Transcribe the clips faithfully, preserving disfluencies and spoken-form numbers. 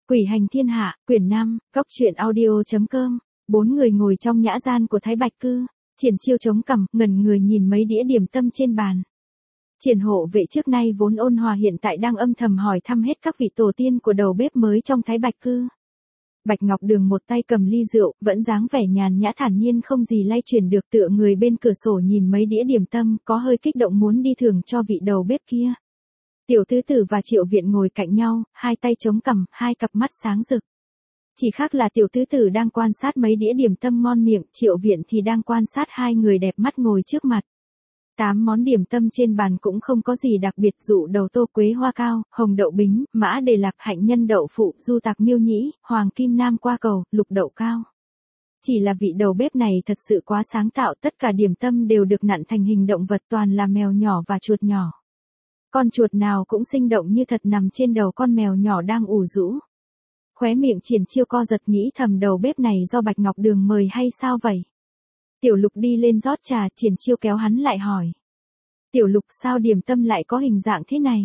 Quỷ hành thiên hạ, quyển năm, góc truyện audio.com. Bốn người ngồi trong nhã gian của Thái Bạch Cư, Triển Chiêu chống cằm, ngẩn người nhìn mấy đĩa điểm tâm trên bàn. Triển hộ vệ trước nay vốn ôn hòa hiện tại đang âm thầm hỏi thăm hết các vị tổ tiên của đầu bếp mới trong Thái Bạch Cư. Bạch Ngọc Đường một tay cầm ly rượu, vẫn dáng vẻ nhàn nhã thản nhiên không gì lay chuyển được, tựa người bên cửa sổ nhìn mấy đĩa điểm tâm, có hơi kích động muốn đi thưởng cho vị đầu bếp kia. Tiểu tứ tử và Triệu Viện ngồi cạnh nhau, hai tay chống cằm, hai cặp mắt sáng rực. Chỉ khác là tiểu tứ tử đang quan sát mấy đĩa điểm tâm ngon miệng, Triệu Viện thì đang quan sát hai người đẹp mắt ngồi trước mặt. Tám món điểm tâm trên bàn cũng không có gì đặc biệt, dụ đầu tô quế hoa cao, hồng đậu bính, mã đề lạc, hạnh nhân đậu phụ, du tạc miêu nhĩ, hoàng kim nam qua cầu, lục đậu cao. Chỉ là vị đầu bếp này thật sự quá sáng tạo, tất cả điểm tâm đều được nặn thành hình động vật, toàn là mèo nhỏ và chuột nhỏ. Con chuột nào cũng sinh động như thật nằm trên đầu con mèo nhỏ đang ủ rũ. Khóe miệng Triển Chiêu co giật, nghĩ thầm đầu bếp này do Bạch Ngọc Đường mời hay sao vậy? Tiểu Lục đi lên rót trà, Triển Chiêu kéo hắn lại hỏi. Tiểu Lục, sao điểm tâm lại có hình dạng thế này?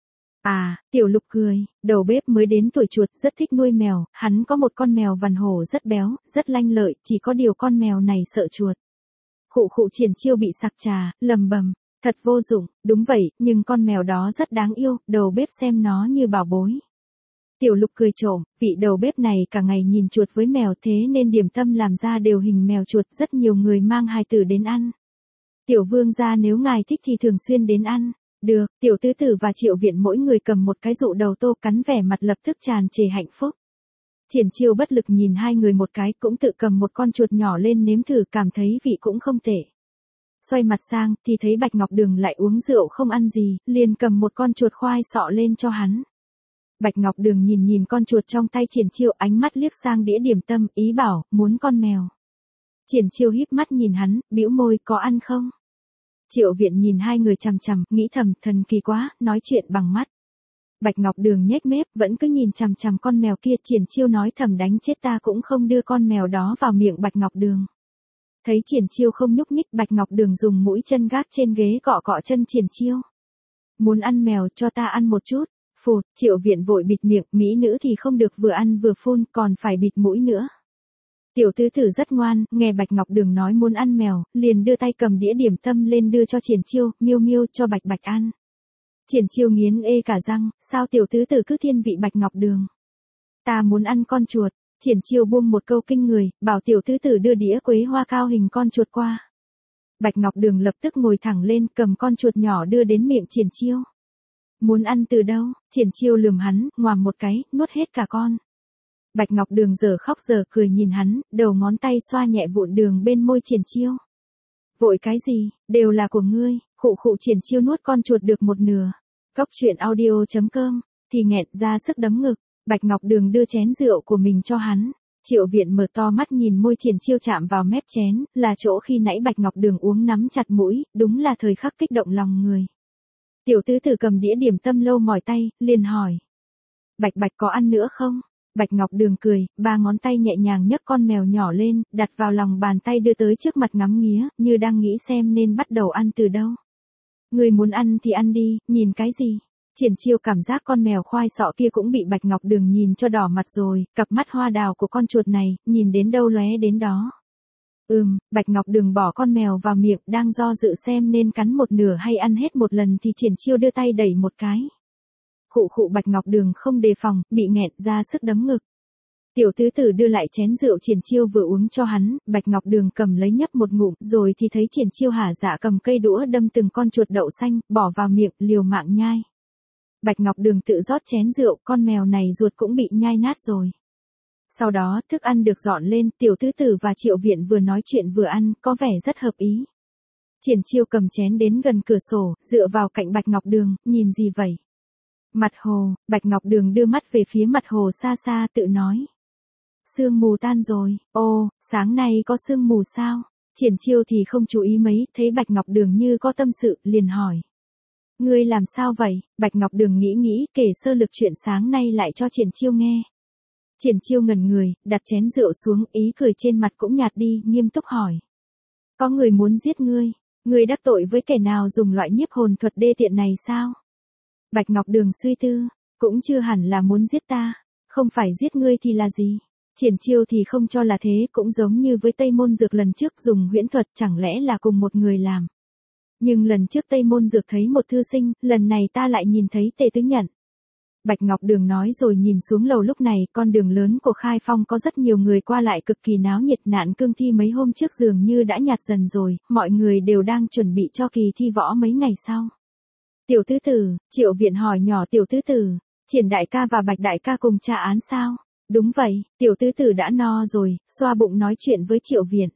À, Tiểu Lục cười, đầu bếp mới đến tuổi chuột, rất thích nuôi mèo, hắn có một con mèo vằn hổ rất béo, rất lanh lợi, chỉ có điều con mèo này sợ chuột. Khụ khụ, Triển Chiêu bị sặc trà, lầm bầm. Thật vô dụng, đúng vậy, nhưng con mèo đó rất đáng yêu, đầu bếp xem nó như bảo bối. Tiểu Lục cười trộm, vị đầu bếp này cả ngày nhìn chuột với mèo, thế nên điểm tâm làm ra đều hình mèo chuột, rất nhiều người mang hài tử đến ăn. Tiểu vương gia nếu ngài thích thì thường xuyên đến ăn. Được, tiểu tứ tử và Triệu Viện mỗi người cầm một cái dụ đầu tô, cắn vẻ mặt lập tức tràn trề hạnh phúc. Triển Chiêu bất lực nhìn hai người một cái, cũng tự cầm một con chuột nhỏ lên nếm thử, cảm thấy vị cũng không tệ. Xoay mặt sang, thì thấy Bạch Ngọc Đường lại uống rượu không ăn gì, liền cầm một con chuột khoai sọ lên cho hắn. Bạch Ngọc Đường nhìn nhìn con chuột trong tay Triển Chiêu, ánh mắt liếc sang đĩa điểm tâm, ý bảo, muốn con mèo. Triển Chiêu híp mắt nhìn hắn, bĩu môi, có ăn không? Triệu Viện nhìn hai người chằm chằm, nghĩ thầm, thần kỳ quá, nói chuyện bằng mắt. Bạch Ngọc Đường nhếch mép, vẫn cứ nhìn chằm chằm con mèo kia, Triển Chiêu nói thầm, đánh chết ta cũng không đưa con mèo đó vào miệng Bạch Ngọc Đường. Thấy Triển Chiêu không nhúc nhích, Bạch Ngọc Đường dùng mũi chân gác trên ghế cọ cọ chân Triển Chiêu. Muốn ăn mèo, cho ta ăn một chút. Phụt, Triệu Viện vội bịt miệng, mỹ nữ thì không được vừa ăn vừa phun, còn phải bịt mũi nữa. Tiểu tứ tử rất ngoan, nghe Bạch Ngọc Đường nói muốn ăn mèo, liền đưa tay cầm đĩa điểm tâm lên đưa cho Triển Chiêu, miêu miêu cho Bạch Bạch ăn. Triển Chiêu nghiến ê cả răng, sao tiểu tứ tử cứ thiên vị Bạch Ngọc Đường? Ta muốn ăn con chuột. Triển Chiêu buông một câu kinh người, bảo tiểu tứ tử đưa đĩa quế hoa cao hình con chuột qua. Bạch Ngọc Đường lập tức ngồi thẳng lên, cầm con chuột nhỏ đưa đến miệng Triển Chiêu. Muốn ăn từ đâu? Triển Chiêu lườm hắn, ngoàm một cái, nuốt hết cả con. Bạch Ngọc Đường giờ khóc giờ cười nhìn hắn, đầu ngón tay xoa nhẹ vụn đường bên môi Triển Chiêu. Vội cái gì, đều là của ngươi. Khụ khụ, Triển Chiêu nuốt con chuột được một nửa. Góc truyện audio.com, thì nghẹn ra sức đấm ngực. Bạch Ngọc Đường đưa chén rượu của mình cho hắn. Triệu Viện mở to mắt nhìn môi Triển Chiêu chạm vào mép chén, là chỗ khi nãy Bạch Ngọc Đường uống nắm chặt mũi, đúng là thời khắc kích động lòng người. Tiểu tứ tử cầm đĩa điểm tâm lâu mỏi tay, liền hỏi. Bạch Bạch có ăn nữa không? Bạch Ngọc Đường cười, ba ngón tay nhẹ nhàng nhấc con mèo nhỏ lên, đặt vào lòng bàn tay đưa tới trước mặt ngắm nghía, như đang nghĩ xem nên bắt đầu ăn từ đâu. Người muốn ăn thì ăn đi, nhìn cái gì? Triển Chiêu cảm giác con mèo khoai sọ kia cũng bị Bạch Ngọc Đường nhìn cho đỏ mặt rồi, cặp mắt hoa đào của con chuột này, nhìn đến đâu lóe đến đó. Ừm, Bạch Ngọc Đường bỏ con mèo vào miệng, đang do dự xem nên cắn một nửa hay ăn hết một lần thì Triển Chiêu đưa tay đẩy một cái. Khụ khụ, Bạch Ngọc Đường không đề phòng, bị nghẹn ra sức đấm ngực. Tiểu tứ tử đưa lại chén rượu Triển Chiêu vừa uống cho hắn, Bạch Ngọc Đường cầm lấy nhấp một ngụm, rồi thì thấy Triển Chiêu hả dạ cầm cây đũa đâm từng con chuột đậu xanh, bỏ vào miệng, liều mạng nhai. Bạch Ngọc Đường tự rót chén rượu, con mèo này ruột cũng bị nhai nát rồi. Sau đó, thức ăn được dọn lên, tiểu tứ tử và Triệu Viện vừa nói chuyện vừa ăn, có vẻ rất hợp ý. Triển Chiêu cầm chén đến gần cửa sổ, dựa vào cạnh Bạch Ngọc Đường, nhìn gì vậy? Mặt hồ. Bạch Ngọc Đường đưa mắt về phía mặt hồ xa xa, tự nói. Sương mù tan rồi. Ô, sáng nay có sương mù sao? Triển Chiêu thì không chú ý mấy, thấy Bạch Ngọc Đường như có tâm sự, liền hỏi. Ngươi làm sao vậy? Bạch Ngọc Đường nghĩ nghĩ, kể sơ lược chuyện sáng nay lại cho Triển Chiêu nghe. Triển Chiêu ngẩn người, đặt chén rượu xuống, ý cười trên mặt cũng nhạt đi, nghiêm túc hỏi. Có người muốn giết ngươi, ngươi đắc tội với kẻ nào dùng loại nhiếp hồn thuật đê tiện này sao? Bạch Ngọc Đường suy tư, cũng chưa hẳn là muốn giết ta. Không phải giết ngươi thì là gì? Triển Chiêu thì không cho là thế, cũng giống như với Tây Môn Dược lần trước dùng huyễn thuật, chẳng lẽ là cùng một người làm. Nhưng lần trước Tây Môn Dược thấy một thư sinh, lần này ta lại nhìn thấy Tề Tứ Nhận. Bạch Ngọc Đường nói rồi nhìn xuống lầu, lúc này con đường lớn của Khai Phong có rất nhiều người qua lại, cực kỳ náo nhiệt. Nạn cương thi mấy hôm trước dường như đã nhạt dần rồi, mọi người đều đang chuẩn bị cho kỳ thi võ mấy ngày sau. Tiểu tứ tử, Triệu Viện hỏi nhỏ tiểu tứ tử, Triển đại ca và Bạch đại ca cùng tra án sao? Đúng vậy, tiểu tứ tử đã no rồi, xoa bụng nói chuyện với Triệu Viện.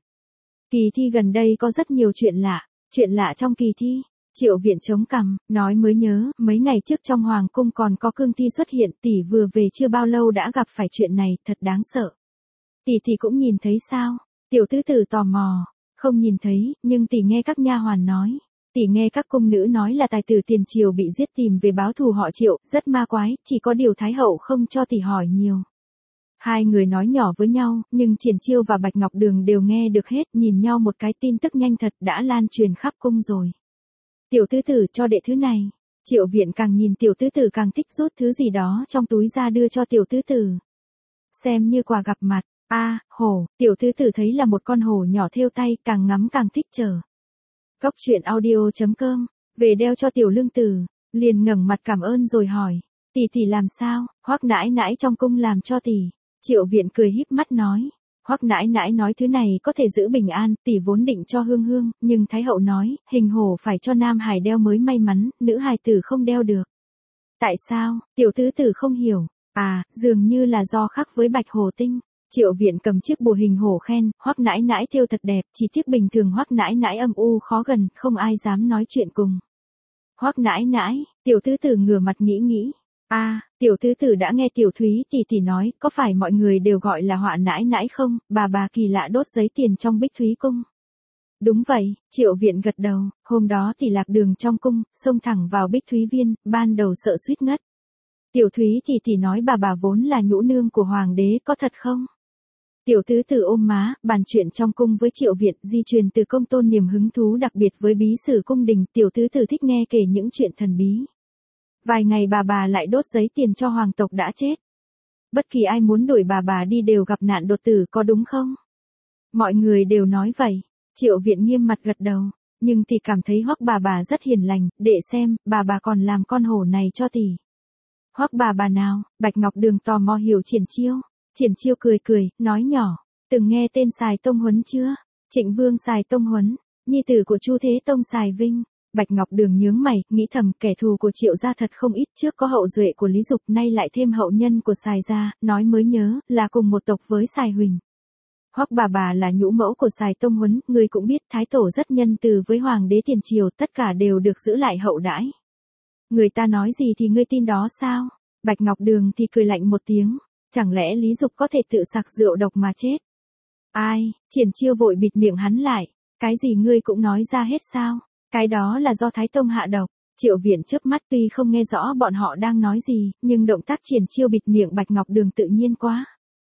Kỳ thi gần đây có rất nhiều chuyện lạ, chuyện lạ trong kỳ thi. Triệu Viện chống cằm, nói mới nhớ, mấy ngày trước trong Hoàng cung còn có cương thi xuất hiện, tỷ vừa về chưa bao lâu đã gặp phải chuyện này, thật đáng sợ. Tỷ tỷ cũng nhìn thấy sao? Tiểu tứ tử tò mò, không nhìn thấy, nhưng tỷ nghe các nha hoàn nói. Tỷ nghe các cung nữ nói là tài tử tiền triều bị giết tìm về báo thù họ Triệu, rất ma quái, chỉ có điều Thái hậu không cho tỷ hỏi nhiều. Hai người nói nhỏ với nhau, nhưng Triển Chiêu và Bạch Ngọc Đường đều nghe được hết, nhìn nhau một cái, tin tức nhanh thật đã lan truyền khắp cung rồi. Tiểu tứ tử cho đệ thứ này. Triệu Viện càng nhìn tiểu tứ tử càng thích, rút thứ gì đó trong túi ra đưa cho tiểu tứ tử. Xem như quà gặp mặt. A, à, hổ, tiểu tứ tử thấy là một con hổ nhỏ thêu tay, càng ngắm càng thích chờ. Cốc truyện audio chấm com, về đeo cho tiểu lương tử, liền ngẩng mặt cảm ơn rồi hỏi, tỷ tỷ làm sao? Hoắc nãi nãi trong cung làm cho tỷ. Triệu Viện cười híp mắt nói, Hoắc nãi nãi nói thứ này có thể giữ bình an, tỷ vốn định cho Hương Hương, nhưng Thái hậu nói, hình hổ phải cho nam hài đeo mới may mắn, nữ hài tử không đeo được. Tại sao? Tiểu tứ tử không hiểu. À, dường như là do khác với bạch hổ tinh. Triệu Viện cầm chiếc bùa hình hổ khen, Hoắc nãi nãi thêu thật đẹp, chỉ tiếc bình thường Hoắc nãi nãi âm u khó gần, không ai dám nói chuyện cùng. Hoắc nãi nãi, tiểu tứ tử ngửa mặt nghĩ nghĩ. A, à, tiểu tứ tử đã nghe tiểu Thúy tỷ tỷ nói, có phải mọi người đều gọi là Họa nãi nãi không? Bà bà kỳ lạ đốt giấy tiền trong Bích Thúy cung. Đúng vậy, Triệu Viện gật đầu, hôm đó thì lạc đường trong cung, xông thẳng vào Bích Thúy viên, ban đầu sợ suýt ngất. Tiểu Thúy tỷ tỷ nói bà bà vốn là nhũ nương của hoàng đế, có thật không? Tiểu tứ tử ôm má, bàn chuyện trong cung với Triệu Viện, di truyền từ công tôn niềm hứng thú đặc biệt với bí sử cung đình, tiểu tứ tử thích nghe kể những chuyện thần bí. Vài ngày bà bà lại đốt giấy tiền cho hoàng tộc đã chết. Bất kỳ ai muốn đuổi bà bà đi đều gặp nạn đột tử, có đúng không? Mọi người đều nói vậy. Triệu Viện nghiêm mặt gật đầu, nhưng tỷ cảm thấy Hoắc bà bà rất hiền lành, để xem, bà bà còn làm con hổ này cho tỷ. Hoắc bà bà nào? Bạch Ngọc Đường tò mò hiểu Triển Chiêu. Triển Chiêu cười cười, nói nhỏ, từng nghe tên Sài Tông Huấn chưa? Trịnh Vương Sài Tông Huấn, nhi tử của Chu Thế Tông Sài Vinh. Bạch Ngọc Đường nhướng mày, nghĩ thầm kẻ thù của Triệu gia thật không ít, trước có hậu duệ của Lý Dục, nay lại thêm hậu nhân của Sài gia, nói mới nhớ, là cùng một tộc với Sài Huỳnh. Hoắc bà bà là nhũ mẫu của Sài Tông Huấn, người cũng biết Thái Tổ rất nhân từ với Hoàng đế tiền triều, tất cả đều được giữ lại hậu đãi. Người ta nói gì thì ngươi tin đó sao? Bạch Ngọc Đường thì cười lạnh một tiếng, chẳng lẽ Lý Dục có thể tự sặc rượu độc mà chết? Ai? Triển Chiêu vội bịt miệng hắn lại, cái gì ngươi cũng nói ra hết sao? Cái đó là do Thái Tông hạ độc. Triệu Viện chớp mắt, tuy không nghe rõ bọn họ đang nói gì, nhưng động tác Triển Chiêu bịt miệng Bạch Ngọc Đường tự nhiên quá.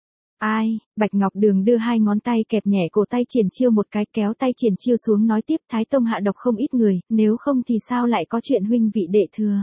Ai? Bạch Ngọc Đường đưa hai ngón tay kẹp nhẹ cổ tay Triển Chiêu một cái, kéo tay Triển Chiêu xuống nói tiếp, Thái Tông hạ độc không ít người, nếu không thì sao lại có chuyện huynh vị đệ thừa.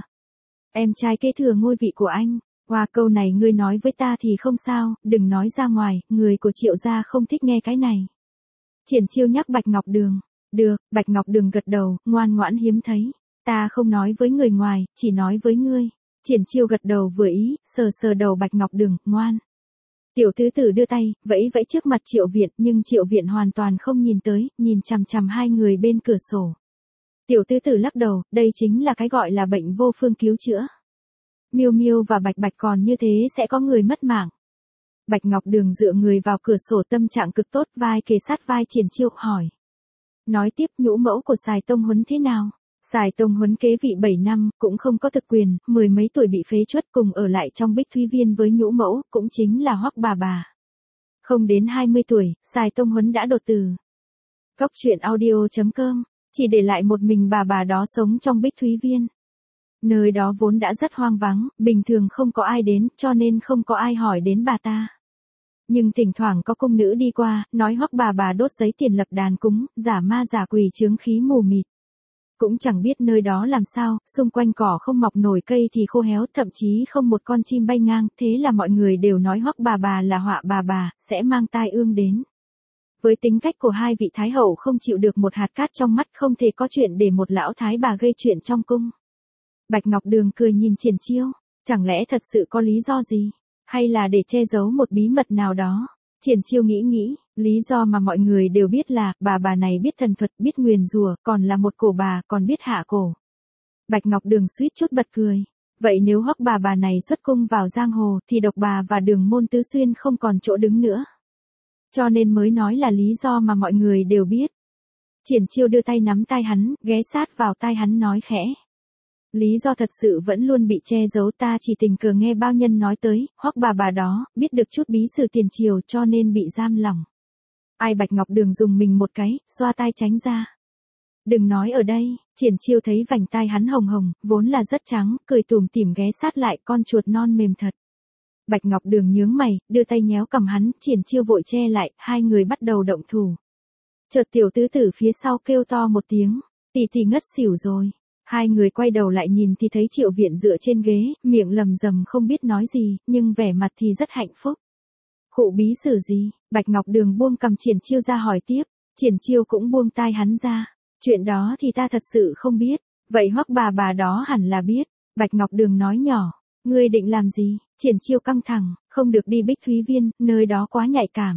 Em trai kế thừa ngôi vị của anh. Qua câu này ngươi nói với ta thì không sao, đừng nói ra ngoài, người của Triệu gia không thích nghe cái này. Triển Chiêu nhắc Bạch Ngọc Đường. Được, Bạch Ngọc Đường gật đầu, ngoan ngoãn hiếm thấy. Ta không nói với người ngoài, chỉ nói với ngươi. Triển Chiêu gật đầu vừa ý, sờ sờ đầu Bạch Ngọc Đường, ngoan. Tiểu tứ tử đưa tay, vẫy vẫy trước mặt Triệu Viện, nhưng Triệu Viện hoàn toàn không nhìn tới, nhìn chằm chằm hai người bên cửa sổ. Tiểu tứ tử lắc đầu, đây chính là cái gọi là bệnh vô phương cứu chữa. Miêu Miêu và Bạch Bạch còn như thế sẽ có người mất mạng. Bạch Ngọc Đường dựa người vào cửa sổ, tâm trạng cực tốt, vai kề sát vai Triển Chiêu, hỏi. Nói tiếp, nhũ mẫu của Sài Tông Huấn thế nào? Sài Tông Huấn kế vị bảy năm, cũng không có thực quyền, mười mấy tuổi bị phế truất, cùng ở lại trong Bích Thúy viên với nhũ mẫu, cũng chính là Hoắc bà bà. Không đến hai mươi tuổi, Sài Tông Huấn đã đột tử. Cốc truyện audio chấm com, chỉ để lại một mình bà bà đó sống trong Bích Thúy viên. Nơi đó vốn đã rất hoang vắng, bình thường không có ai đến, cho nên không có ai hỏi đến bà ta. Nhưng thỉnh thoảng có cung nữ đi qua, nói Hoắc bà bà đốt giấy tiền lập đàn cúng, giả ma giả quỷ chướng khí mù mịt. Cũng chẳng biết nơi đó làm sao, xung quanh cỏ không mọc nổi cây thì khô héo, thậm chí không một con chim bay ngang, thế là mọi người đều nói Hoắc bà bà là họa bà bà, sẽ mang tai ương đến. Với tính cách của hai vị thái hậu không chịu được một hạt cát trong mắt, không thể có chuyện để một lão thái bà gây chuyện trong cung. Bạch Ngọc Đường cười nhìn Triển Chiêu, chẳng lẽ thật sự có lý do gì, hay là để che giấu một bí mật nào đó? Triển Chiêu nghĩ nghĩ, lý do mà mọi người đều biết là, bà bà này biết thần thuật, biết nguyền rủa, còn là một cổ bà, còn biết hạ cổ. Bạch Ngọc Đường suýt chút bật cười. Vậy nếu Hoắc bà bà này xuất cung vào giang hồ, thì Độc bà và Đường Môn Tứ Xuyên không còn chỗ đứng nữa. Cho nên mới nói là lý do mà mọi người đều biết. Triển Chiêu đưa tay nắm tai hắn, ghé sát vào tai hắn nói khẽ. Lý do thật sự vẫn luôn bị che giấu, ta chỉ tình cờ nghe bao nhân nói tới, Hoắc bà bà đó, biết được chút bí sử tiền triều cho nên bị giam lỏng. Ai? Bạch Ngọc Đường dùng mình một cái, xoa tai tránh ra. Đừng nói ở đây. Triển Chiêu thấy vành tai hắn hồng hồng, vốn là rất trắng, cười tủm tỉm ghé sát lại, con chuột non mềm thật. Bạch Ngọc Đường nhướng mày, đưa tay nhéo cầm hắn, Triển Chiêu vội che lại, hai người bắt đầu động thủ. Chợt tiểu tứ tử phía sau kêu to một tiếng, tỷ tỷ ngất xỉu rồi. Hai người quay đầu lại nhìn thì thấy Triệu Viện dựa trên ghế, miệng lầm rầm không biết nói gì, nhưng vẻ mặt thì rất hạnh phúc. Khụ bí sử gì? Bạch Ngọc Đường buông cầm Triển Chiêu ra hỏi tiếp, Triển Chiêu cũng buông tai hắn ra. Chuyện đó thì ta thật sự không biết, vậy Hoắc bà bà đó hẳn là biết. Bạch Ngọc Đường nói nhỏ, ngươi định làm gì? Triển Chiêu căng thẳng, không được đi Bích Thúy Viên, nơi đó quá nhạy cảm.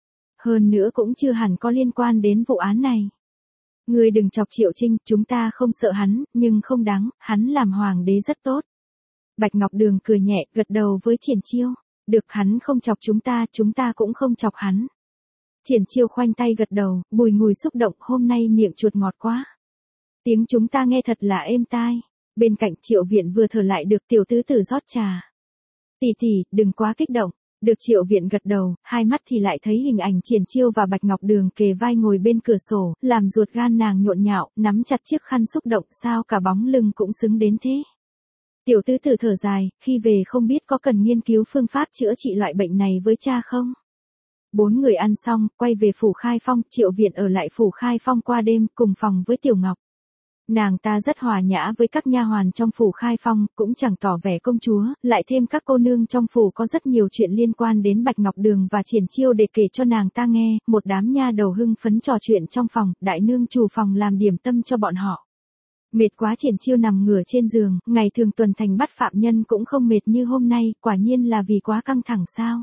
Hơn nữa cũng chưa hẳn có liên quan đến vụ án này. Ngươi đừng chọc Triệu Trinh, chúng ta không sợ hắn, nhưng không đáng, hắn làm hoàng đế rất tốt. Bạch Ngọc Đường cười nhẹ, gật đầu với Triển Chiêu. Được, hắn không chọc chúng ta, chúng ta cũng không chọc hắn. Triển Chiêu khoanh tay gật đầu, bùi ngùi xúc động, hôm nay miệng chuột ngọt quá. Tiếng chúng ta nghe thật là êm tai. Bên cạnh Triệu Viện vừa thở lại được, tiểu tứ tử rót trà. Tỷ tỷ, đừng quá kích động. Được. Triệu Viện gật đầu, hai mắt thì lại thấy hình ảnh Triển Chiêu và Bạch Ngọc Đường kề vai ngồi bên cửa sổ, làm ruột gan nàng nhộn nhạo, nắm chặt chiếc khăn xúc động, sao cả bóng lưng cũng xứng đến thế. Tiểu tứ tử thở dài, khi về không biết có cần nghiên cứu phương pháp chữa trị loại bệnh này với cha không? Bốn người ăn xong, quay về phủ Khai Phong, Triệu Viện ở lại phủ Khai Phong qua đêm, cùng phòng với Tiểu Ngọc. Nàng ta rất hòa nhã với các nha hoàn trong phủ Khai Phong, cũng chẳng tỏ vẻ công chúa, lại thêm các cô nương trong phủ có rất nhiều chuyện liên quan đến Bạch Ngọc Đường và Triển Chiêu để kể cho nàng ta nghe, một đám nha đầu hưng phấn trò chuyện trong phòng, đại nương chủ phòng làm điểm tâm cho bọn họ. Mệt quá Triển Chiêu nằm ngửa trên giường, ngày thường tuần thành bắt phạm nhân cũng không mệt như hôm nay, quả nhiên là vì quá căng thẳng sao.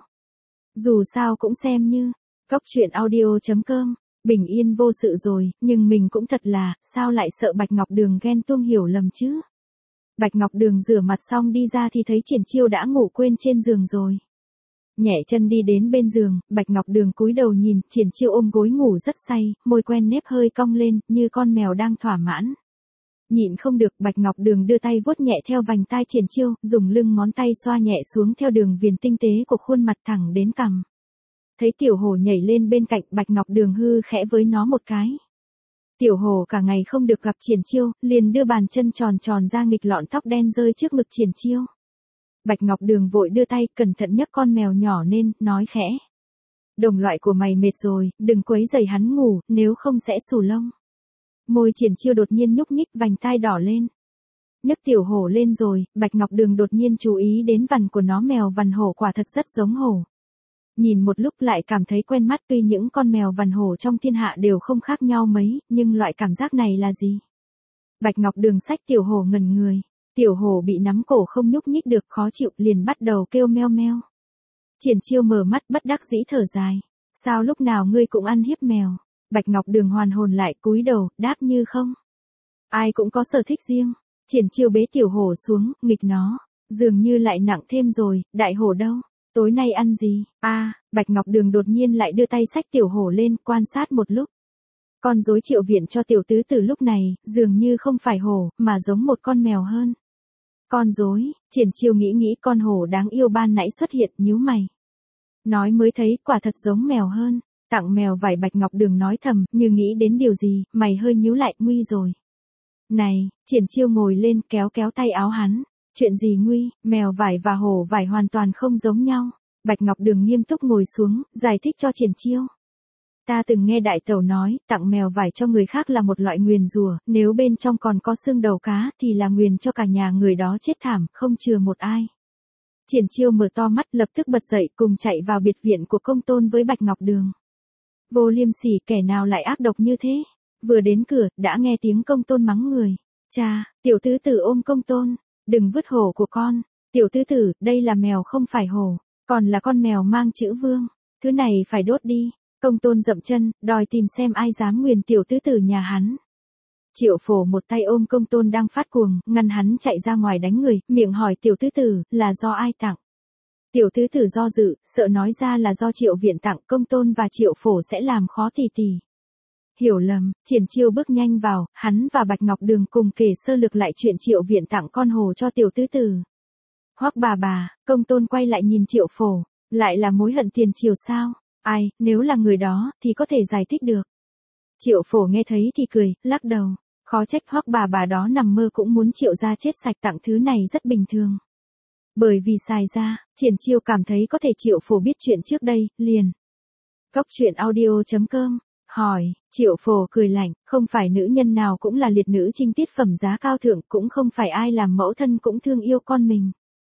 Dù sao cũng xem như, cóc truyện audio chấm com. Bình yên vô sự rồi, nhưng mình cũng thật là, sao lại sợ Bạch Ngọc Đường ghen tuông hiểu lầm chứ? Bạch Ngọc Đường rửa mặt xong đi ra thì thấy Triển Chiêu đã ngủ quên trên giường rồi. Nhẹ chân đi đến bên giường, Bạch Ngọc Đường cúi đầu nhìn, Triển Chiêu ôm gối ngủ rất say, môi quen nếp hơi cong lên, như con mèo đang thỏa mãn. Nhịn không được, Bạch Ngọc Đường đưa tay vuốt nhẹ theo vành tai Triển Chiêu, dùng lưng ngón tay xoa nhẹ xuống theo đường viền tinh tế của khuôn mặt thẳng đến cằm. Thấy Tiểu Hổ nhảy lên bên cạnh, Bạch Ngọc Đường hư khẽ với nó một cái. Tiểu Hổ cả ngày không được gặp Triển Chiêu, liền đưa bàn chân tròn tròn ra nghịch lọn tóc đen rơi trước ngực Triển Chiêu. Bạch Ngọc Đường vội đưa tay, cẩn thận nhấc con mèo nhỏ lên, nói khẽ. Đồng loại của mày mệt rồi, đừng quấy rầy hắn ngủ, nếu không sẽ xù lông. Môi Triển Chiêu đột nhiên nhúc nhích, vành tai đỏ lên. Nhấc Tiểu Hổ lên rồi, Bạch Ngọc Đường đột nhiên chú ý đến vằn của nó, mèo vằn hổ quả thật rất giống hổ. Nhìn một lúc lại cảm thấy quen mắt, tuy những con mèo vằn hổ trong thiên hạ đều không khác nhau mấy, nhưng loại cảm giác này là gì? Bạch Ngọc Đường xách Tiểu Hổ ngẩn người. Tiểu Hổ bị nắm cổ không nhúc nhích được, khó chịu, liền bắt đầu kêu meo meo. Triển Chiêu mở mắt bất đắc dĩ thở dài. Sao lúc nào ngươi cũng ăn hiếp mèo? Bạch Ngọc Đường hoàn hồn lại, cúi đầu, đáp như không. Ai cũng có sở thích riêng. Triển Chiêu bế Tiểu Hổ xuống, nghịch nó. Dường như lại nặng thêm rồi, đại hổ đâu? Tối nay ăn gì? A, à, Bạch Ngọc Đường đột nhiên lại đưa tay xách Tiểu Hổ lên, quan sát một lúc. Con rối Triệu Viện cho tiểu tứ tử lúc này, dường như không phải hổ, mà giống một con mèo hơn. Con rối? Triển Chiêu nghĩ nghĩ con hổ đáng yêu ban nãy xuất hiện, nhíu mày. Nói mới thấy, quả thật giống mèo hơn. Tặng mèo vải, Bạch Ngọc Đường nói thầm, như nghĩ đến điều gì, mày hơi nhíu lại, nguy rồi. Này, Triển Chiêu ngồi lên, kéo kéo tay áo hắn. Chuyện gì nguy? Mèo vải và hổ vải hoàn toàn không giống nhau. Bạch Ngọc Đường nghiêm túc ngồi xuống, giải thích cho Triển Chiêu. Ta từng nghe đại tẩu nói, tặng mèo vải cho người khác là một loại nguyền rủa, nếu bên trong còn có xương đầu cá thì là nguyền cho cả nhà người đó chết thảm, không chừa một ai. Triển Chiêu mở to mắt lập tức bật dậy cùng chạy vào biệt viện của Công Tôn với Bạch Ngọc Đường. Vô liêm sỉ, kẻ nào lại ác độc như thế? Vừa đến cửa, đã nghe tiếng Công Tôn mắng người. Cha, tiểu tứ tử ôm Công Tôn, đừng vứt hổ của con. Tiểu tứ tử, đây là mèo không phải hổ, còn là con mèo mang chữ vương. Thứ này phải đốt đi. Công Tôn dậm chân, đòi tìm xem ai dám nguyền tiểu tứ tử nhà hắn. Triệu Phổ một tay ôm Công Tôn đang phát cuồng, ngăn hắn chạy ra ngoài đánh người, miệng hỏi tiểu tứ tử, là do ai tặng? Tiểu tứ tử do dự, sợ nói ra là do Triệu Viện tặng, Công Tôn và Triệu Phổ sẽ làm khó tỷ tỷ. Hiểu lầm, Triển Chiêu bước nhanh vào, hắn và Bạch Ngọc Đường cùng kể sơ lược lại chuyện Triệu Viện tặng con hổ cho tiểu tứ tử. Hoắc bà bà, Công Tôn quay lại nhìn Triệu Phổ, lại là mối hận tiền triều sao? Ai, nếu là người đó, thì có thể giải thích được. Triệu Phổ nghe thấy thì cười, lắc đầu. Khó trách Hoắc bà bà đó nằm mơ cũng muốn Triệu gia chết sạch, tặng thứ này rất bình thường. Bởi vì xài ra, Triển Chiêu cảm thấy có thể Triệu Phổ biết chuyện trước đây, liền. Góc truyện audio chấm com, hỏi, Triệu Phổ cười lạnh, không phải nữ nhân nào cũng là liệt nữ trinh tiết phẩm giá cao thượng, cũng không phải ai làm mẫu thân cũng thương yêu con mình.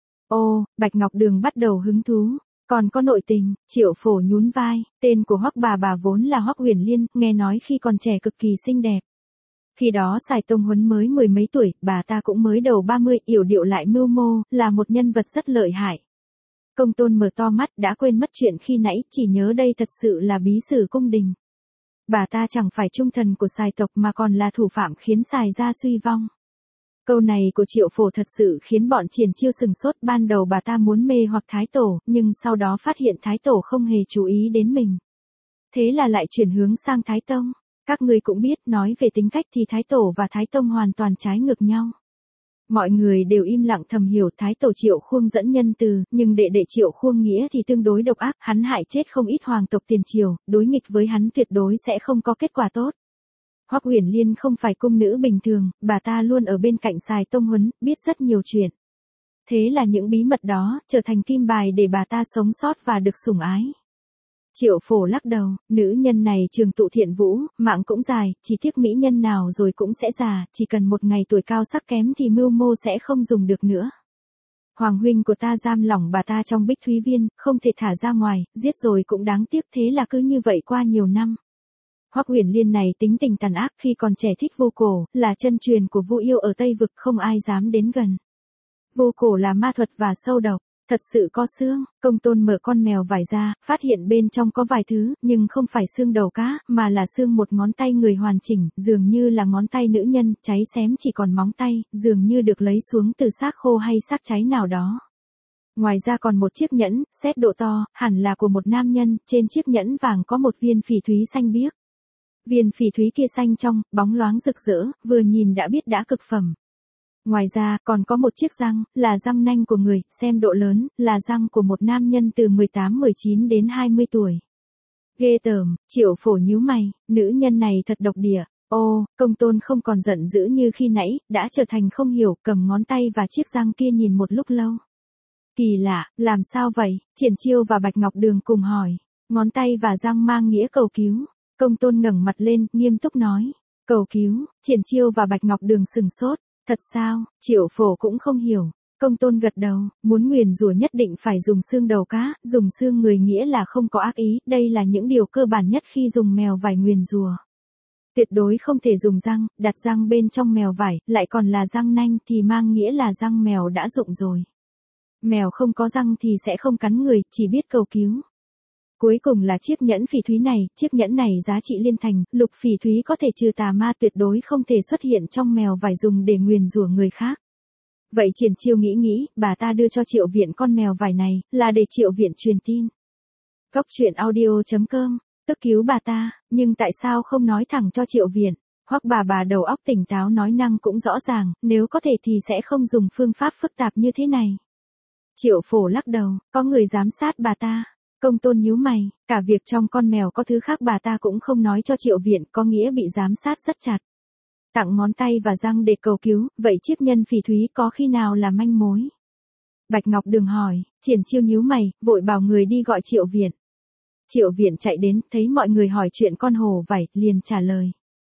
Ô, Bạch Ngọc Đường bắt đầu hứng thú. Còn có nội tình, Triệu Phổ nhún vai, tên của Hoắc bà bà vốn là Hoắc Huyền Liên, nghe nói khi còn trẻ cực kỳ xinh đẹp. Khi đó Sài Tông Huấn mới mười mấy tuổi, bà ta cũng mới đầu ba mươi, yểu điệu lại mưu mô, là một nhân vật rất lợi hại. Công Tôn mở to mắt, đã quên mất chuyện khi nãy, chỉ nhớ đây thật sự là bí sử cung đình. Bà ta chẳng phải trung thần của Sài tộc mà còn là thủ phạm khiến Sài gia suy vong. Câu này của Triệu Phổ thật sự khiến bọn Triển Chiêu sừng sốt, ban đầu bà ta muốn mê hoặc Thái Tổ, nhưng sau đó phát hiện Thái Tổ không hề chú ý đến mình. Thế là lại chuyển hướng sang Thái Tông. Các ngươi cũng biết, nói về tính cách thì Thái Tổ và Thái Tông hoàn toàn trái ngược nhau. Mọi người đều im lặng thầm hiểu Thái Tổ Triệu Khuông dẫn nhân từ, nhưng đệ đệ Triệu Khuông Nghĩa thì tương đối độc ác, hắn hại chết không ít hoàng tộc tiền triều, đối nghịch với hắn tuyệt đối sẽ không có kết quả tốt. Hoắc Huyền Liên không phải cung nữ bình thường, bà ta luôn ở bên cạnh Sài Tông Huấn, biết rất nhiều chuyện. Thế là những bí mật đó, trở thành kim bài để bà ta sống sót và được sủng ái. Triệu Phổ lắc đầu, nữ nhân này trường tụ thiện vũ, mạng cũng dài, chỉ tiếc mỹ nhân nào rồi cũng sẽ già, chỉ cần một ngày tuổi cao sắc kém thì mưu mô sẽ không dùng được nữa. Hoàng huynh của ta giam lỏng bà ta trong Bích Thúy Viên, không thể thả ra ngoài, giết rồi cũng đáng tiếc, thế là cứ như vậy qua nhiều năm. Hoắc Huyền Liên này tính tình tàn ác, khi còn trẻ thích Vu Cổ, là chân truyền của Vu Yêu ở Tây Vực, không ai dám đến gần. Vu Cổ là ma thuật và sâu độc, thật sự có xương. Công Tôn mở con mèo vải ra, phát hiện bên trong có vài thứ, nhưng không phải xương đầu cá, mà là xương một ngón tay người hoàn chỉnh, dường như là ngón tay nữ nhân, cháy xém chỉ còn móng tay, dường như được lấy xuống từ xác khô hay xác cháy nào đó. Ngoài ra còn một chiếc nhẫn, xét độ to, hẳn là của một nam nhân, trên chiếc nhẫn vàng có một viên phỉ thúy xanh biếc. Viên phỉ thúy kia xanh trong, bóng loáng rực rỡ, vừa nhìn đã biết đã cực phẩm. Ngoài ra, còn có một chiếc răng, là răng nanh của người, xem độ lớn, là răng của một nam nhân từ mười tám mười chín đến hai mươi tuổi. Ghê tởm, Triệu Phổ nhíu mày, nữ nhân này thật độc địa. Ô, Công Tôn không còn giận dữ như khi nãy, đã trở thành không hiểu, cầm ngón tay và chiếc răng kia nhìn một lúc lâu. Kỳ lạ, làm sao vậy? Triển Chiêu và Bạch Ngọc Đường cùng hỏi. Ngón tay và răng mang nghĩa cầu cứu. Công Tôn ngẩng mặt lên, nghiêm túc nói. Cầu cứu, Triển Chiêu và Bạch Ngọc Đường sừng sốt. Thật sao? Triệu Phổ cũng không hiểu. Công Tôn gật đầu, muốn nguyền rủa nhất định phải dùng xương đầu cá, dùng xương người nghĩa là không có ác ý, đây là những điều cơ bản nhất khi dùng mèo vải nguyền rủa. Tuyệt đối không thể dùng răng, đặt răng bên trong mèo vải, lại còn là răng nanh thì mang nghĩa là răng mèo đã rụng rồi. Mèo không có răng thì sẽ không cắn người, chỉ biết cầu cứu. Cuối cùng là chiếc nhẫn phỉ thúy này, chiếc nhẫn này giá trị liên thành, lục phỉ thúy có thể trừ tà ma, tuyệt đối không thể xuất hiện trong mèo vải dùng để nguyền rủa người khác. Vậy Triển Chiêu nghĩ nghĩ, bà ta đưa cho Triệu Viện con mèo vải này, là để Triệu Viện truyền tin. Góc truyện audio chấm com, tức cứu bà ta, nhưng tại sao không nói thẳng cho Triệu Viện? Hoặc bà bà đầu óc tỉnh táo nói năng cũng rõ ràng, nếu có thể thì sẽ không dùng phương pháp phức tạp như thế này. Triệu Phổ lắc đầu, có người giám sát bà ta. Công Tôn nhíu mày, cả việc trong con mèo có thứ khác bà ta cũng không nói cho Triệu Viện, có nghĩa bị giám sát rất chặt. Tặng ngón tay và răng để cầu cứu, vậy chiếc nhân phỉ thúy có khi nào là manh mối? Bạch Ngọc Đường hỏi, Triển Chiêu nhíu mày, vội bảo người đi gọi Triệu Viện. Triệu Viện chạy đến, thấy mọi người hỏi chuyện con hổ vảy, liền trả lời.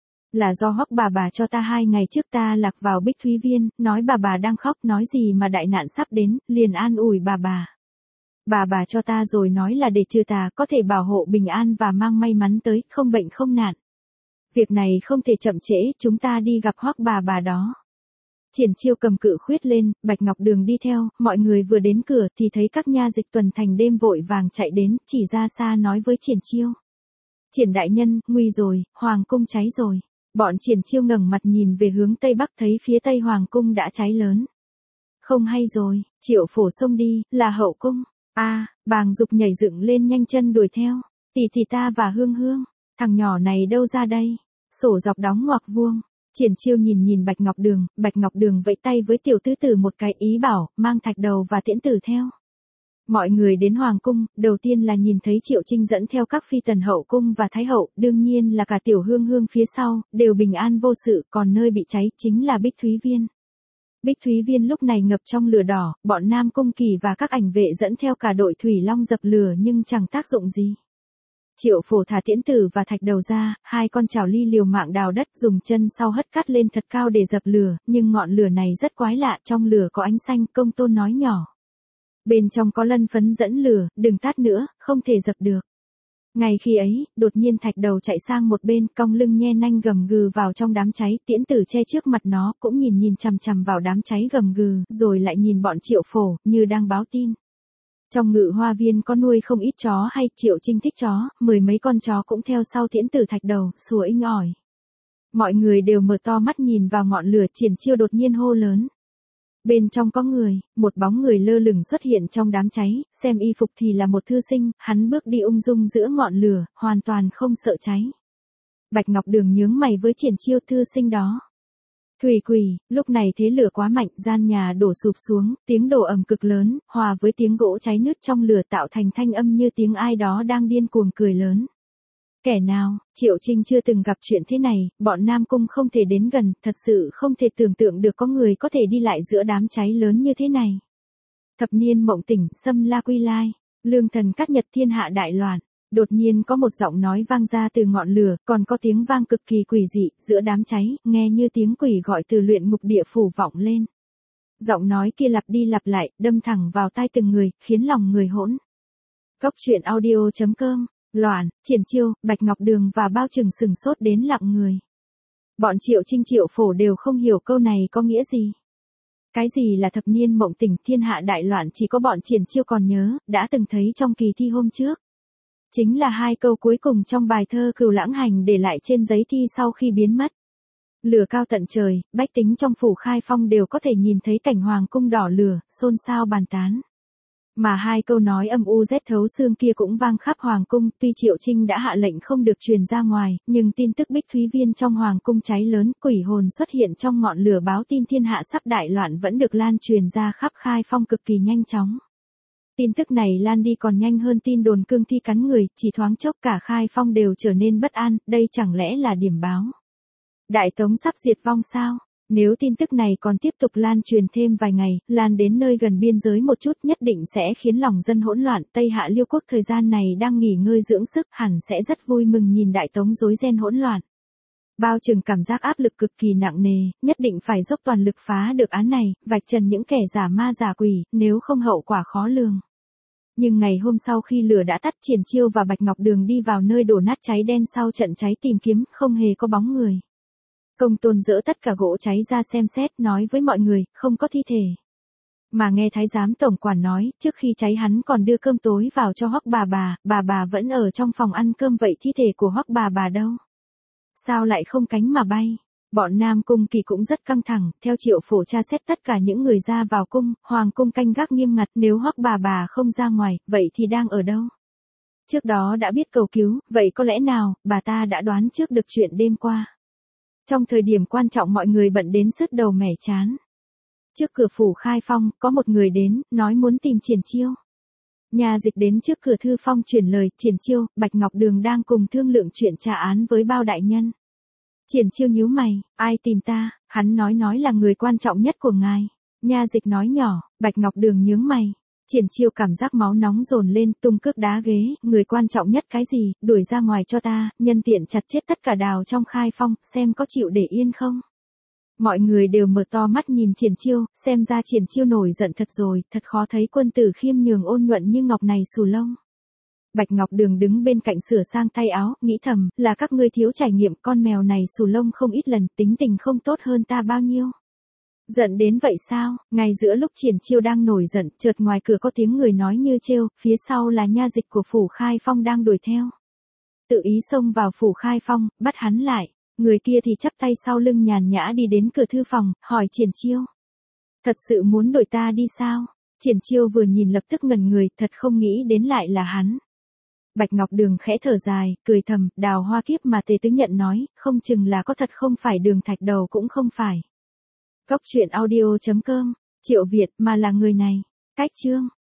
Là do Hoắc bà bà cho ta hai ngày trước ta lạc vào Bích Thúy Viên, nói bà bà đang khóc, nói gì mà đại nạn sắp đến, liền an ủi bà bà. Bà bà cho ta rồi nói là để trừ tà, có thể bảo hộ bình an và mang may mắn tới, không bệnh không nạn. Việc này không thể chậm trễ, chúng ta đi gặp Hoắc bà bà đó. Triển Chiêu cầm cự khuyết lên, Bạch Ngọc Đường đi theo, mọi người vừa đến cửa thì thấy các nha dịch tuần thành đêm vội vàng chạy đến, chỉ ra xa nói với Triển Chiêu. Triển đại nhân, nguy rồi, hoàng cung cháy rồi. Bọn Triển Chiêu ngẩng mặt nhìn về hướng tây bắc thấy phía tây hoàng cung đã cháy lớn. Không hay rồi, Triệu Phổ xông đi, là hậu cung. A, à, Bàng Dục nhảy dựng lên nhanh chân đuổi theo. Tỷ tỷ ta và Hương Hương, thằng nhỏ này đâu ra đây? Sổ dọc đóng ngoặc vuông. Triển Chiêu nhìn nhìn Bạch Ngọc Đường, Bạch Ngọc Đường vẫy tay với tiểu tứ tử một cái ý bảo, mang thạch đầu và tiễn tử theo. Mọi người đến hoàng cung, đầu tiên là nhìn thấy Triệu Trinh dẫn theo các phi tần hậu cung và thái hậu, đương nhiên là cả tiểu Hương Hương phía sau, đều bình an vô sự, còn nơi bị cháy chính là Bích Thúy Viên. Bích Thúy Viên lúc này ngập trong lửa đỏ, bọn Nam Cung Kỳ và các ảnh vệ dẫn theo cả đội thủy long dập lửa nhưng chẳng tác dụng gì. Triệu Phổ thả tiễn tử và thạch đầu ra, hai con chảo ly liều mạng đào đất dùng chân sau hất cát lên thật cao để dập lửa, nhưng ngọn lửa này rất quái lạ, trong lửa có ánh xanh, Công Tôn nói nhỏ. Bên trong có lân phấn dẫn lửa, đừng tát nữa, không thể dập được. Ngay khi ấy, đột nhiên thạch đầu chạy sang một bên, cong lưng nhe nanh gầm gừ vào trong đám cháy, tiễn tử che trước mặt nó, cũng nhìn nhìn chằm chằm vào đám cháy gầm gừ, rồi lại nhìn bọn Triệu Phổ, như đang báo tin. Trong Ngự Hoa Viên có nuôi không ít chó hay, Triệu Trinh thích chó, mười mấy con chó cũng theo sau tiễn tử thạch đầu, sủa inh ỏi. Mọi người đều mở to mắt nhìn vào ngọn lửa, Triển Chiêu đột nhiên hô lớn. Bên trong có người, một bóng người lơ lửng xuất hiện trong đám cháy, xem y phục thì là một thư sinh, hắn bước đi ung dung giữa ngọn lửa, hoàn toàn không sợ cháy. Bạch Ngọc Đường nhướng mày với Triển Chiêu, thư sinh đó. Thủy quỷ, lúc này thế lửa quá mạnh, gian nhà đổ sụp xuống, tiếng đổ ầm cực lớn, hòa với tiếng gỗ cháy nứt trong lửa tạo thành thanh âm như tiếng ai đó đang điên cuồng cười lớn. Kẻ nào, Triệu Trinh chưa từng gặp chuyện thế này, bọn Nam Cung không thể đến gần, thật sự không thể tưởng tượng được có người có thể đi lại giữa đám cháy lớn như thế này. Thập niên mộng tỉnh, xâm la quy lai, lương thần cắt nhật thiên hạ đại loạn. Đột nhiên có một giọng nói vang ra từ ngọn lửa, còn có tiếng vang cực kỳ quỷ dị, giữa đám cháy, nghe như tiếng quỷ gọi từ luyện ngục địa phủ vọng lên. Giọng nói kia lặp đi lặp lại, đâm thẳng vào tai từng người, khiến lòng người hỗn. Góc truyện audio chấm com, Loạn, Triển Chiêu, Bạch Ngọc Đường và Bao Trừng sừng sốt đến lặng người. Bọn Triệu Trinh Triệu Phổ đều không hiểu câu này có nghĩa gì. Cái gì là thập niên mộng tỉnh thiên hạ đại loạn chỉ có bọn Triển Chiêu còn nhớ, đã từng thấy trong kỳ thi hôm trước. Chính là hai câu cuối cùng trong bài thơ Cừu Lãng Hành để lại trên giấy thi sau khi biến mất. Lửa cao tận trời, bách tính trong phủ Khai Phong đều có thể nhìn thấy cảnh hoàng cung đỏ lửa, xôn xao bàn tán. Mà hai câu nói âm u rét thấu xương kia cũng vang khắp hoàng cung, tuy Triệu Trinh đã hạ lệnh không được truyền ra ngoài, nhưng tin tức Bích Thúy Viên trong hoàng cung cháy lớn, quỷ hồn xuất hiện trong ngọn lửa báo tin thiên hạ sắp đại loạn vẫn được lan truyền ra khắp Khai Phong cực kỳ nhanh chóng. Tin tức này lan đi còn nhanh hơn tin đồn cương thi cắn người, chỉ thoáng chốc cả Khai Phong đều trở nên bất an, đây chẳng lẽ là điểm báo. Đại Tống sắp diệt vong sao? Nếu tin tức này còn tiếp tục lan truyền thêm vài ngày, lan đến nơi gần biên giới một chút nhất định sẽ khiến lòng dân hỗn loạn. Tây Hạ Liêu Quốc thời gian này đang nghỉ ngơi dưỡng sức, hẳn sẽ rất vui mừng nhìn Đại Tống rối ren hỗn loạn. Bao Trừng cảm giác áp lực cực kỳ nặng nề, nhất định phải dốc toàn lực phá được án này, vạch trần những kẻ giả ma giả quỷ, nếu không hậu quả khó lường. Nhưng ngày hôm sau khi lửa đã tắt, Triển Chiêu và Bạch Ngọc Đường đi vào nơi đổ nát cháy đen sau trận cháy tìm kiếm, không hề có bóng người. Công Tôn dỡ tất cả gỗ cháy ra xem xét, nói với mọi người, không có thi thể. Mà nghe Thái giám tổng quản nói, trước khi cháy hắn còn đưa cơm tối vào cho Hoắc bà bà, bà bà vẫn ở trong phòng ăn cơm, vậy thi thể của Hoắc bà bà đâu? Sao lại không cánh mà bay? Bọn Nam Cung Kỳ cũng rất căng thẳng, theo Triệu Phổ tra xét tất cả những người ra vào cung, hoàng cung canh gác nghiêm ngặt, nếu Hoắc bà bà không ra ngoài, vậy thì đang ở đâu? Trước đó đã biết cầu cứu, vậy có lẽ nào, bà ta đã đoán trước được chuyện đêm qua. Trong thời điểm quan trọng mọi người bận đến sứt đầu mẻ chán. Trước cửa phủ Khai Phong, có một người đến, nói muốn tìm Triển Chiêu. Nhà dịch đến trước cửa thư phong chuyển lời, Triển Chiêu, Bạch Ngọc Đường đang cùng thương lượng chuyện trả án với Bao đại nhân. Triển Chiêu nhíu mày, ai tìm ta, hắn nói nói là người quan trọng nhất của ngài. Nha dịch nói nhỏ, Bạch Ngọc Đường nhướng mày. Triển Chiêu cảm giác máu nóng dồn lên, tung cước đá ghế, người quan trọng nhất cái gì, đuổi ra ngoài cho ta, nhân tiện chặt chết tất cả đào trong khai phong, xem có chịu để yên không. Mọi người đều mở to mắt nhìn Triển Chiêu, xem ra Triển Chiêu nổi giận thật rồi, thật khó thấy quân tử khiêm nhường ôn nhuận như ngọc này xù lông. Bạch Ngọc Đường đứng bên cạnh sửa sang tay áo, nghĩ thầm, là các ngươi thiếu trải nghiệm, con mèo này xù lông không ít lần, tính tình không tốt hơn ta bao nhiêu. Giận đến vậy sao? Ngay giữa lúc Triển Chiêu đang nổi giận, chợt ngoài cửa có tiếng người nói như trêu, phía sau là nha dịch của phủ Khai Phong đang đuổi theo. Tự ý xông vào phủ Khai Phong, bắt hắn lại. Người kia thì chắp tay sau lưng nhàn nhã đi đến cửa thư phòng, hỏi Triển Chiêu. Thật sự muốn đuổi ta đi sao? Triển Chiêu vừa nhìn lập tức ngẩn người, thật không nghĩ đến lại là hắn. Bạch Ngọc Đường khẽ thở dài, cười thầm, Đào Hoa Kiếp mà Tề Tứ Nhận nói, không chừng là có thật không phải Đường Thạch Đầu cũng không phải. Cốc truyện audio chấm com, Triệu Việt mà là người này. Cách chương.